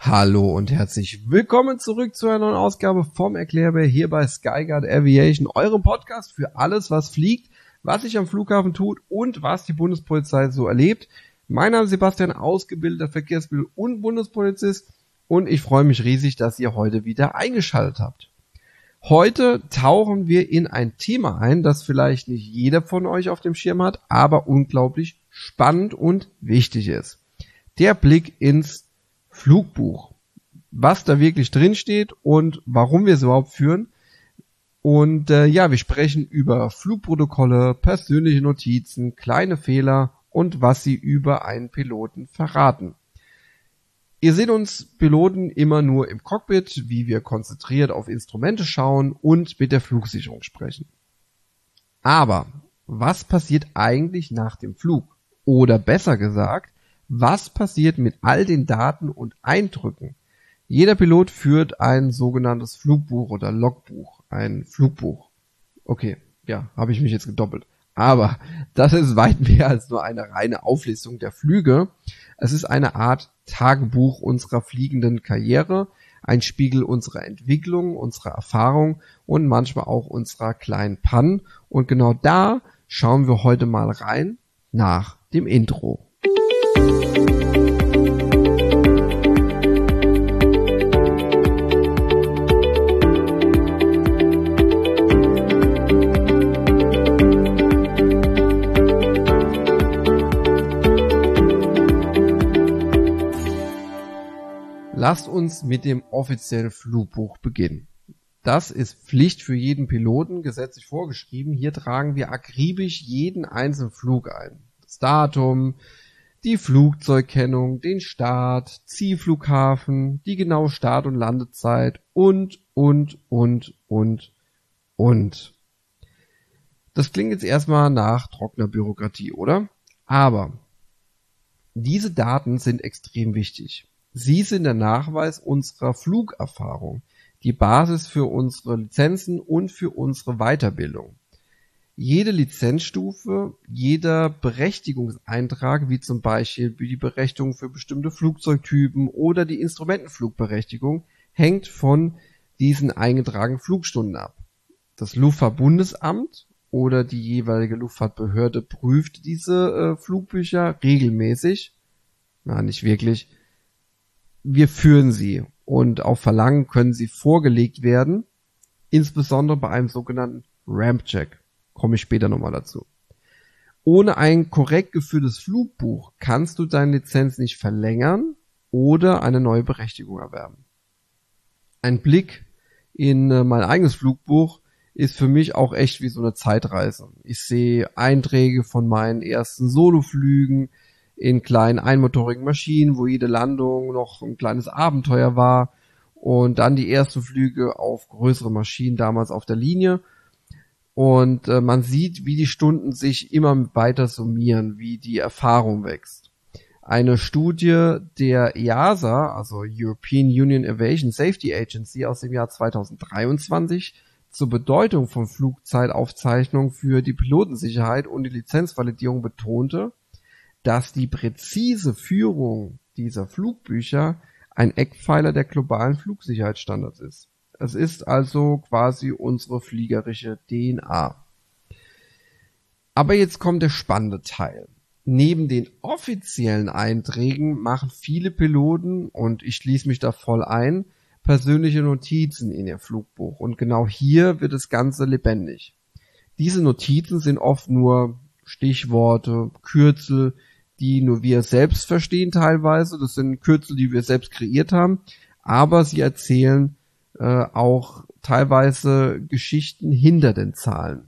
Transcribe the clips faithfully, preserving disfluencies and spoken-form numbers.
Hallo und herzlich willkommen zurück zu einer neuen Ausgabe vom Erklärbär hier bei Skyguard Aviation, eurem Podcast für alles, was fliegt, was sich am Flughafen tut und was die Bundespolizei so erlebt. Mein Name ist Sebastian, ausgebildeter Verkehrsbild- und Bundespolizist, und ich freue mich riesig, dass ihr heute wieder eingeschaltet habt. Heute tauchen wir in ein Thema ein, das vielleicht nicht jeder von euch auf dem Schirm hat, aber unglaublich spannend und wichtig ist. Der Blick ins Flugbuch. Was da wirklich drin steht und warum wir es überhaupt führen. Und äh, ja, wir sprechen über Flugprotokolle, persönliche Notizen, kleine Fehler und was sie über einen Piloten verraten. Ihr seht uns Piloten immer nur im Cockpit, wie wir konzentriert auf Instrumente schauen und mit der Flugsicherung sprechen. Aber was passiert eigentlich nach dem Flug? Oder besser gesagt, was passiert mit all den Daten und Eindrücken? Jeder Pilot führt ein sogenanntes Flugbuch oder Logbuch, ein Flugbuch. Okay, ja, habe ich mich jetzt gedoppelt. Aber das ist weit mehr als nur eine reine Auflistung der Flüge. Es ist eine Art Tagebuch unserer fliegenden Karriere, ein Spiegel unserer Entwicklung, unserer Erfahrung und manchmal auch unserer kleinen Pannen. Und genau da schauen wir heute mal rein nach dem Intro. Lasst uns mit dem offiziellen Flugbuch beginnen. Das ist Pflicht für jeden Piloten, gesetzlich vorgeschrieben. Hier tragen wir akribisch jeden einzelnen Flug ein. Das Datum, die Flugzeugkennung, den Start, Zielflughafen, die genaue Start- und Landezeit und, und, und, und, und. Das klingt jetzt erstmal nach trockener Bürokratie, oder? Aber diese Daten sind extrem wichtig. Sie sind der Nachweis unserer Flugerfahrung, die Basis für unsere Lizenzen und für unsere Weiterbildung. Jede Lizenzstufe, jeder Berechtigungseintrag, wie zum Beispiel die Berechtigung für bestimmte Flugzeugtypen oder die Instrumentenflugberechtigung, hängt von diesen eingetragenen Flugstunden ab. Das Luftfahrtbundesamt oder die jeweilige Luftfahrtbehörde prüft diese äh, Flugbücher regelmäßig. Na, nicht wirklich. Wir führen sie und auf Verlangen können sie vorgelegt werden, insbesondere bei einem sogenannten Ramp-Check. Komme ich später nochmal dazu. Ohne ein korrekt geführtes Flugbuch kannst du deine Lizenz nicht verlängern oder eine neue Berechtigung erwerben. Ein Blick in äh, mein eigenes Flugbuch ist für mich auch echt wie so eine Zeitreise. Ich sehe Einträge von meinen ersten Soloflügen in kleinen einmotorigen Maschinen, wo jede Landung noch ein kleines Abenteuer war, und dann die ersten Flüge auf größere Maschinen, damals auf der Linie. Und äh, man sieht, wie die Stunden sich immer weiter summieren, wie die Erfahrung wächst. Eine Studie der E A S A, also European Union Aviation Safety Agency, aus dem Jahr zweitausenddreiundzwanzig zur Bedeutung von Flugzeitaufzeichnung für die Pilotensicherheit und die Lizenzvalidierung betonte, dass die präzise Führung dieser Flugbücher ein Eckpfeiler der globalen Flugsicherheitsstandards ist. Es ist also quasi unsere fliegerische D N A. Aber jetzt kommt der spannende Teil. Neben den offiziellen Einträgen machen viele Piloten, und ich schließe mich da voll ein, persönliche Notizen in ihr Flugbuch. Und genau hier wird das Ganze lebendig. Diese Notizen sind oft nur Stichworte, Kürzel, die nur wir selbst verstehen teilweise. Das sind Kürzel, die wir selbst kreiert haben. Aber sie erzählen äh, auch teilweise Geschichten hinter den Zahlen.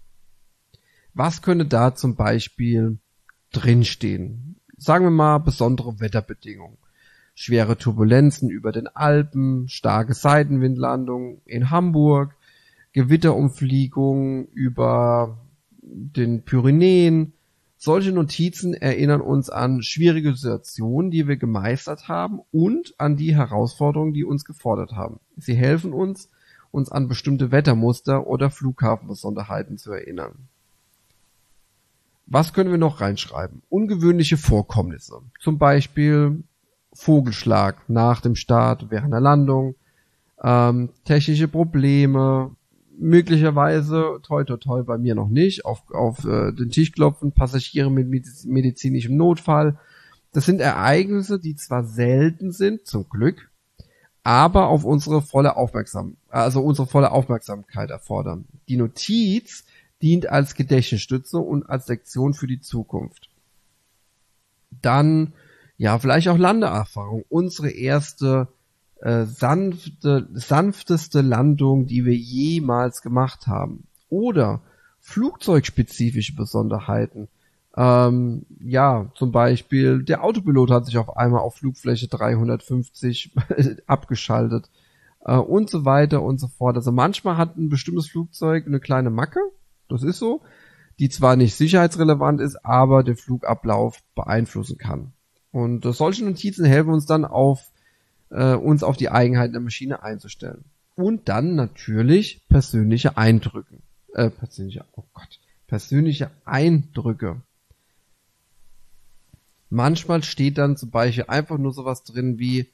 Was könnte da zum Beispiel drinstehen? Sagen wir mal besondere Wetterbedingungen. Schwere Turbulenzen über den Alpen, starke Seitenwindlandungen in Hamburg, Gewitterumfliegungen über den Pyrenäen. Solche Notizen erinnern uns an schwierige Situationen, die wir gemeistert haben, und an die Herausforderungen, die uns gefordert haben. Sie helfen uns, uns an bestimmte Wettermuster oder Flughafenbesonderheiten zu erinnern. Was können wir noch reinschreiben? Ungewöhnliche Vorkommnisse. Zum Beispiel Vogelschlag nach dem Start, während der Landung, ähm, technische Probleme, möglicherweise, toi toi toi, bei mir noch nicht, auf, auf äh, den Tisch klopfen, Passagiere mit mediz- medizinischem Notfall. Das sind Ereignisse, die zwar selten sind, zum Glück, aber auf unsere volle Aufmerksamkeit, also unsere volle Aufmerksamkeit erfordern. Die Notiz dient als Gedächtnisstütze und als Lektion für die Zukunft. Dann, ja, vielleicht auch Landeerfahrung. Unsere erste äh, sanfte, sanfteste Landung, die wir jemals gemacht haben. Oder flugzeugspezifische Besonderheiten. Ähm, ja, zum Beispiel, der Autopilot hat sich auf einmal auf Flugfläche dreihundertfünfzig abgeschaltet äh, und so weiter und so fort. Also manchmal hat ein bestimmtes Flugzeug eine kleine Macke, das ist so, die zwar nicht sicherheitsrelevant ist, aber den Flugablauf beeinflussen kann. Und äh, solche Notizen helfen uns dann auf äh, uns auf die Eigenheiten der Maschine einzustellen. Und dann natürlich persönliche Eindrücke. Äh, persönliche, oh Gott, persönliche Eindrücke. Manchmal steht dann zum Beispiel einfach nur sowas drin wie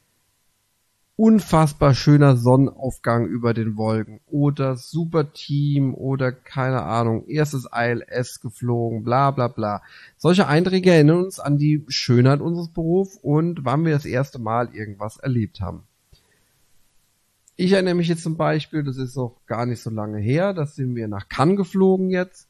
unfassbar schöner Sonnenaufgang über den Wolken oder super Team oder keine Ahnung, erstes I L S geflogen, bla bla bla. Solche Einträge erinnern uns an die Schönheit unseres Berufs und wann wir das erste Mal irgendwas erlebt haben. Ich erinnere mich jetzt zum Beispiel, das ist noch gar nicht so lange her, da sind wir nach Cannes geflogen jetzt.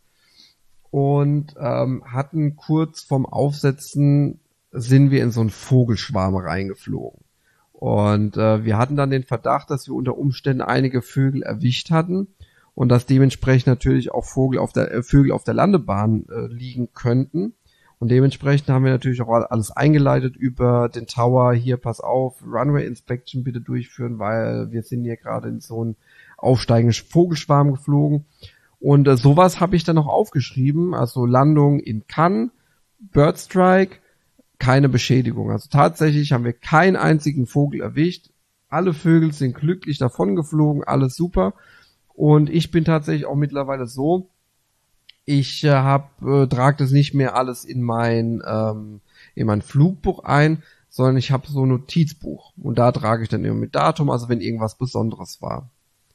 Und ähm, hatten kurz vorm Aufsetzen, sind wir in so einen Vogelschwarm reingeflogen. Und äh, wir hatten dann den Verdacht, dass wir unter Umständen einige Vögel erwischt hatten und dass dementsprechend natürlich auch Vogel auf der, äh, Vögel auf der Landebahn äh, liegen könnten. Und dementsprechend haben wir natürlich auch alles eingeleitet über den Tower. Hier, pass auf, Runway Inspection bitte durchführen, weil wir sind hier gerade in so einen aufsteigenden Vogelschwarm geflogen. Und äh, sowas habe ich dann noch aufgeschrieben, also Landung in Cannes, Bird Strike, keine Beschädigung. Also tatsächlich haben wir keinen einzigen Vogel erwischt. Alle Vögel sind glücklich davon geflogen, alles super. Und ich bin tatsächlich auch mittlerweile so, ich äh, hab, äh, trage das nicht mehr alles in mein ähm, in mein Flugbuch ein, sondern ich habe so ein Notizbuch. Und da trage ich dann immer mit Datum, also wenn irgendwas Besonderes war.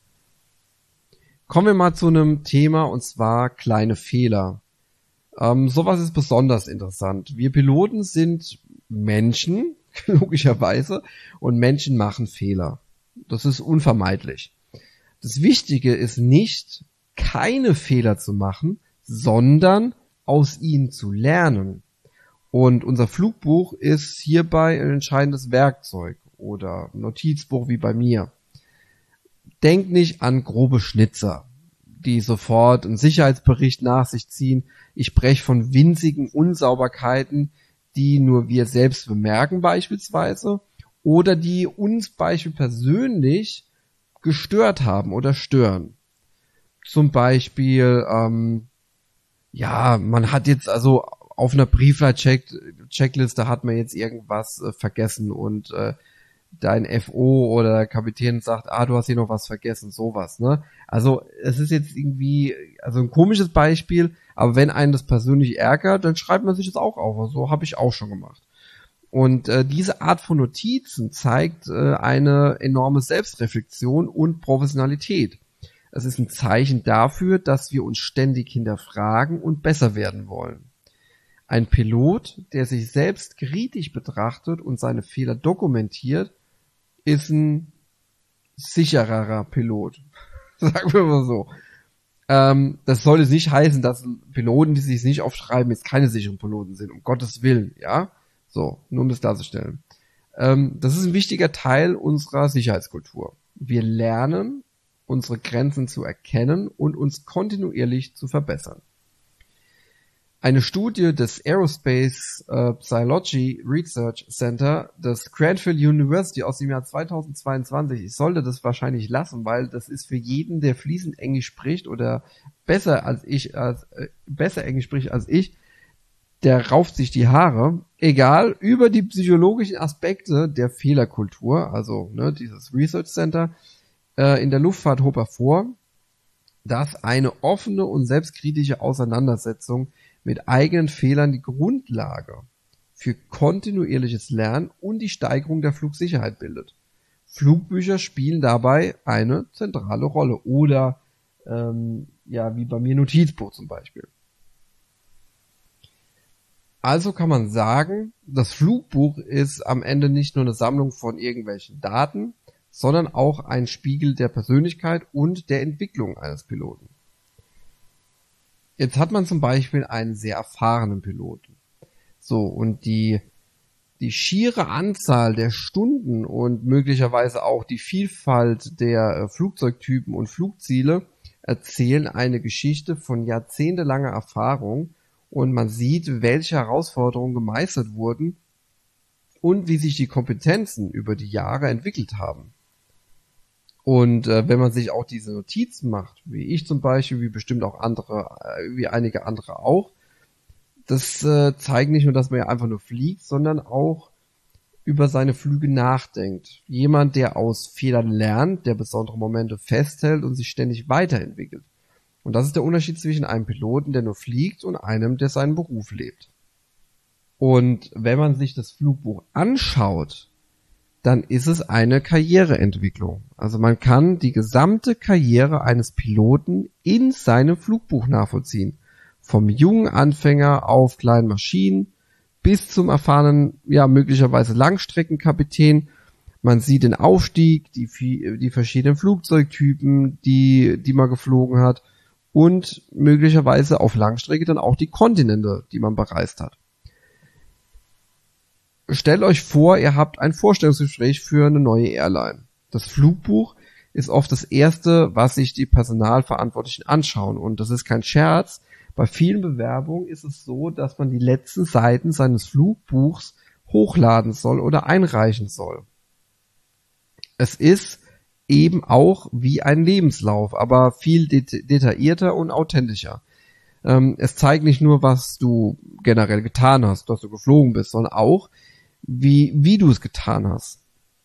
Kommen wir mal zu einem Thema, und zwar kleine Fehler. Ähm, sowas ist besonders interessant. Wir Piloten sind Menschen, logischerweise, und Menschen machen Fehler. Das ist unvermeidlich. Das Wichtige ist nicht, keine Fehler zu machen, sondern aus ihnen zu lernen. Und unser Flugbuch ist hierbei ein entscheidendes Werkzeug oder Notizbuch wie bei mir. Denk nicht an grobe Schnitzer, die sofort einen Sicherheitsbericht nach sich ziehen. Ich spreche von winzigen Unsauberkeiten, die nur wir selbst bemerken beispielsweise oder die uns beispielsweise persönlich gestört haben oder stören. Zum Beispiel, ähm, ja, man hat jetzt also auf einer Briefleitcheckliste hat man jetzt irgendwas äh, vergessen und äh, dein F O oder der Kapitän sagt, ah, du hast hier noch was vergessen, sowas, ne? Also, es ist jetzt irgendwie, also ein komisches Beispiel, aber wenn einen das persönlich ärgert, dann schreibt man sich das auch auf. Also, so habe ich auch schon gemacht. Und äh, diese Art von Notizen zeigt äh, eine enorme Selbstreflexion und Professionalität. Es ist ein Zeichen dafür, dass wir uns ständig hinterfragen und besser werden wollen. Ein Pilot, der sich selbst kritisch betrachtet und seine Fehler dokumentiert, ist ein sichererer Pilot. Sagen wir mal so. Ähm, das sollte nicht heißen, dass Piloten, die sich nicht aufschreiben, jetzt keine sicheren Piloten sind, um Gottes Willen, ja? So, nur um das darzustellen. Ähm, das ist ein wichtiger Teil unserer Sicherheitskultur. Wir lernen, unsere Grenzen zu erkennen und uns kontinuierlich zu verbessern. Eine Studie des Aerospace uh, Psychology Research Center des Cranfield University aus dem Jahr zweitausendzweiundzwanzig, ich sollte das wahrscheinlich lassen, weil das ist für jeden, der fließend Englisch spricht oder besser als ich, als, äh, besser Englisch spricht als ich, der rauft sich die Haare. Egal, über die psychologischen Aspekte der Fehlerkultur, also ne, dieses Research Center äh, in der Luftfahrt hob hervor, dass eine offene und selbstkritische Auseinandersetzung mit eigenen Fehlern die Grundlage für kontinuierliches Lernen und die Steigerung der Flugsicherheit bildet. Flugbücher spielen dabei eine zentrale Rolle oder ähm, ja, wie bei mir Notizbuch zum Beispiel. Also kann man sagen, das Flugbuch ist am Ende nicht nur eine Sammlung von irgendwelchen Daten, sondern auch ein Spiegel der Persönlichkeit und der Entwicklung eines Piloten. Jetzt hat man zum Beispiel einen sehr erfahrenen Piloten. So, und die, die schiere Anzahl der Stunden und möglicherweise auch die Vielfalt der äh, Flugzeugtypen und Flugziele erzählen eine Geschichte von jahrzehntelanger Erfahrung und man sieht, welche Herausforderungen gemeistert wurden und wie sich die Kompetenzen über die Jahre entwickelt haben. Und äh, wenn man sich auch diese Notizen macht, wie ich zum Beispiel, wie bestimmt auch andere, äh, wie einige andere auch, das äh, zeigt nicht nur, dass man ja einfach nur fliegt, sondern auch über seine Flüge nachdenkt. Jemand, der aus Fehlern lernt, der besondere Momente festhält und sich ständig weiterentwickelt. Und das ist der Unterschied zwischen einem Piloten, der nur fliegt, und einem, der seinen Beruf lebt. Und wenn man sich das Flugbuch anschaut, dann ist es eine Karriereentwicklung. Also man kann die gesamte Karriere eines Piloten in seinem Flugbuch nachvollziehen. Vom jungen Anfänger auf kleinen Maschinen bis zum erfahrenen, ja möglicherweise Langstreckenkapitän. Man sieht den Aufstieg, die, die verschiedenen Flugzeugtypen, die, die man geflogen hat und möglicherweise auf Langstrecke dann auch die Kontinente, die man bereist hat. Stellt euch vor, ihr habt ein Vorstellungsgespräch für eine neue Airline. Das Flugbuch ist oft das erste, was sich die Personalverantwortlichen anschauen. Und das ist kein Scherz. Bei vielen Bewerbungen ist es so, dass man die letzten Seiten seines Flugbuchs hochladen soll oder einreichen soll. Es ist eben auch wie ein Lebenslauf, aber viel det- detaillierter und authentischer. Ähm, es zeigt nicht nur, was du generell getan hast, dass du geflogen bist, sondern auch, wie, wie du es getan hast.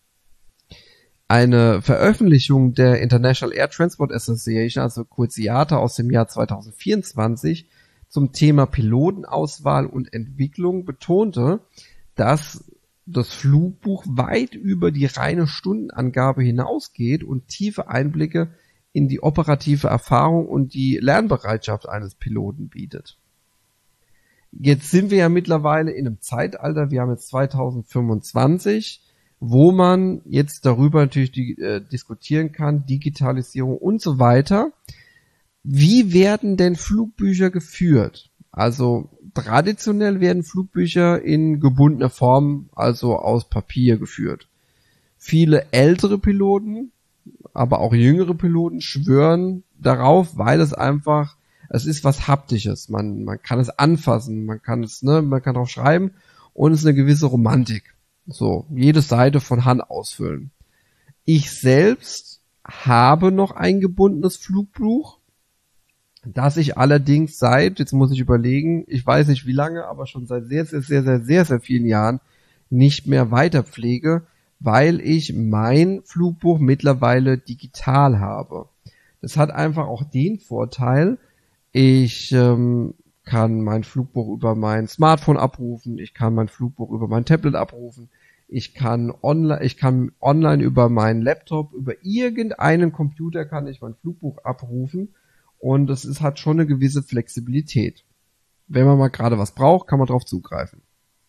Eine Veröffentlichung der International Air Transport Association, also kurz I A T A aus dem Jahr zwanzig vierundzwanzig, zum Thema Pilotenauswahl und Entwicklung betonte, dass das Flugbuch weit über die reine Stundenangabe hinausgeht und tiefe Einblicke in die operative Erfahrung und die Lernbereitschaft eines Piloten bietet. Jetzt sind wir ja mittlerweile in einem Zeitalter, wir haben jetzt zwanzig fünfundzwanzig, wo man jetzt darüber natürlich die, äh, diskutieren kann, Digitalisierung und so weiter. Wie werden denn Flugbücher geführt? Also traditionell werden Flugbücher in gebundener Form, also aus Papier, geführt. Viele ältere Piloten, aber auch jüngere Piloten schwören darauf, weil es einfach, es ist was Haptisches. Man, man kann es anfassen, man kann es, ne, man kann drauf schreiben und es ist eine gewisse Romantik. So, jede Seite von Hand ausfüllen. Ich selbst habe noch ein gebundenes Flugbuch, das ich allerdings seit, jetzt muss ich überlegen, ich weiß nicht wie lange, aber schon seit sehr, sehr, sehr, sehr, sehr, sehr vielen Jahren nicht mehr weiter pflege, weil ich mein Flugbuch mittlerweile digital habe. Das hat einfach auch den Vorteil, ich ähm, kann mein Flugbuch über mein Smartphone abrufen, ich kann mein Flugbuch über mein Tablet abrufen, ich kann online, ich kann online über meinen Laptop, über irgendeinen Computer kann ich mein Flugbuch abrufen und es ist, hat schon eine gewisse Flexibilität. Wenn man mal gerade was braucht, kann man drauf zugreifen.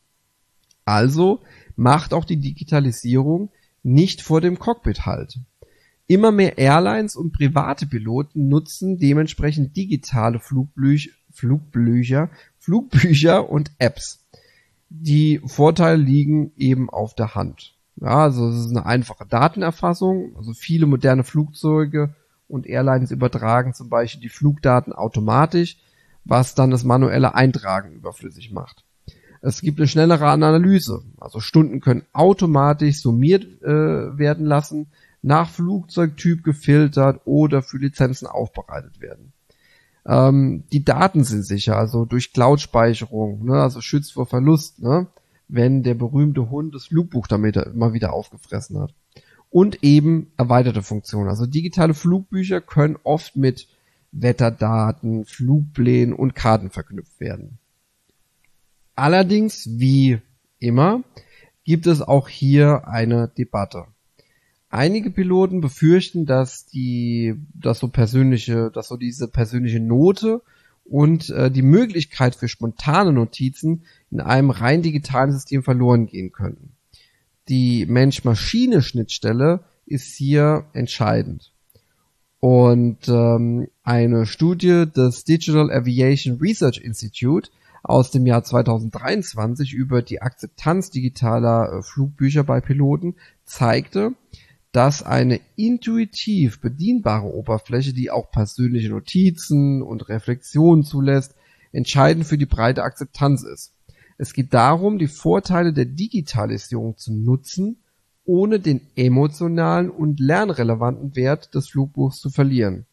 Also macht auch die Digitalisierung nicht vor dem Cockpit halt. Immer mehr Airlines und private Piloten nutzen dementsprechend digitale Flugbücher, Flugbücher, Flugbücher und Apps. Die Vorteile liegen eben auf der Hand. Ja, also es ist eine einfache Datenerfassung. Also viele moderne Flugzeuge und Airlines übertragen zum Beispiel die Flugdaten automatisch, was dann das manuelle Eintragen überflüssig macht. Es gibt eine schnellere Analyse. Also Stunden können automatisch summiert äh, werden lassen, nach Flugzeugtyp gefiltert oder für Lizenzen aufbereitet werden. Ähm, die Daten sind sicher, also durch Cloud-Speicherung, ne, also schützt vor Verlust, ne, wenn der berühmte Hund das Flugbuch damit immer wieder aufgefressen hat. Und eben erweiterte Funktionen. Also digitale Flugbücher können oft mit Wetterdaten, Flugplänen und Karten verknüpft werden. Allerdings, wie immer gibt es auch hier eine Debatte. Einige Piloten befürchten, dass die, dass so persönliche, dass so diese persönliche Note und äh, die Möglichkeit für spontane Notizen in einem rein digitalen System verloren gehen könnten. Die Mensch-Maschine-Schnittstelle ist hier entscheidend. Und ähm, eine Studie des Digital Aviation Research Institute aus dem Jahr zweitausenddreiundzwanzig über die Akzeptanz digitaler äh, Flugbücher bei Piloten zeigte, dass eine intuitiv bedienbare Oberfläche, die auch persönliche Notizen und Reflexionen zulässt, entscheidend für die breite Akzeptanz ist. Es geht darum, die Vorteile der Digitalisierung zu nutzen, ohne den emotionalen und lernrelevanten Wert des Flugbuchs zu verlieren.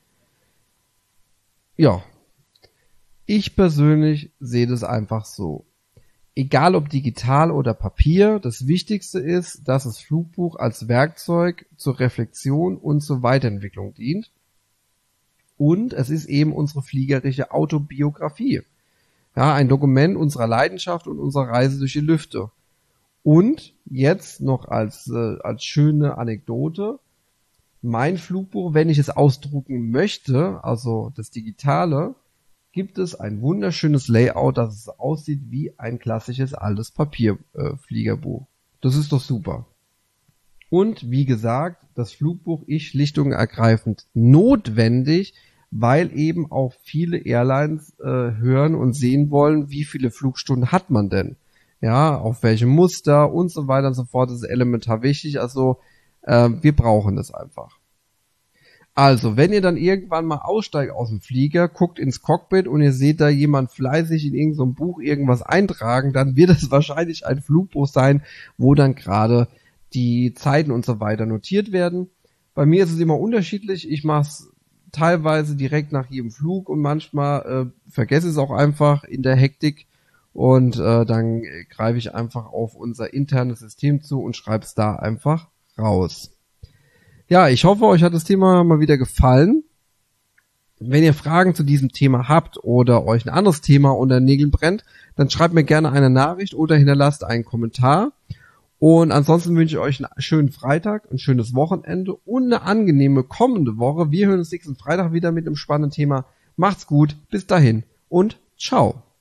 Ja, ich persönlich sehe das einfach so. Egal ob digital oder Papier, das Wichtigste ist, dass das Flugbuch als Werkzeug zur Reflexion und zur Weiterentwicklung dient. Und es ist eben unsere fliegerische Autobiografie. Ja, ein Dokument unserer Leidenschaft und unserer Reise durch die Lüfte. Und jetzt noch als, äh, als schöne Anekdote, mein Flugbuch, wenn ich es ausdrucken möchte, also das Digitale, gibt es ein wunderschönes Layout, dass es aussieht wie ein klassisches altes Papierfliegerbuch. Äh, das ist doch super. Und wie gesagt, das Flugbuch ist schlicht und ergreifend notwendig, weil eben auch viele Airlines äh, hören und sehen wollen, wie viele Flugstunden hat man denn. Ja, auf welchem Muster und so weiter und so fort. Das ist elementar wichtig. Also äh, wir brauchen das einfach. Also, wenn ihr dann irgendwann mal aussteigt aus dem Flieger, guckt ins Cockpit und ihr seht da jemand fleißig in irgendeinem so Buch irgendwas eintragen, dann wird es wahrscheinlich ein Flugbuch sein, wo dann gerade die Zeiten und so weiter notiert werden. Bei mir ist es immer unterschiedlich. Ich mache es teilweise direkt nach jedem Flug und manchmal äh, vergesse es auch einfach in der Hektik und äh, dann greife ich einfach auf unser internes System zu und schreibe es da einfach raus. Ja, ich hoffe, euch hat das Thema mal wieder gefallen. Wenn ihr Fragen zu diesem Thema habt oder euch ein anderes Thema unter den Nägeln brennt, dann schreibt mir gerne eine Nachricht oder hinterlasst einen Kommentar. Und ansonsten wünsche ich euch einen schönen Freitag, ein schönes Wochenende und eine angenehme kommende Woche. Wir hören uns nächsten Freitag wieder mit einem spannenden Thema. Macht's gut, bis dahin und ciao.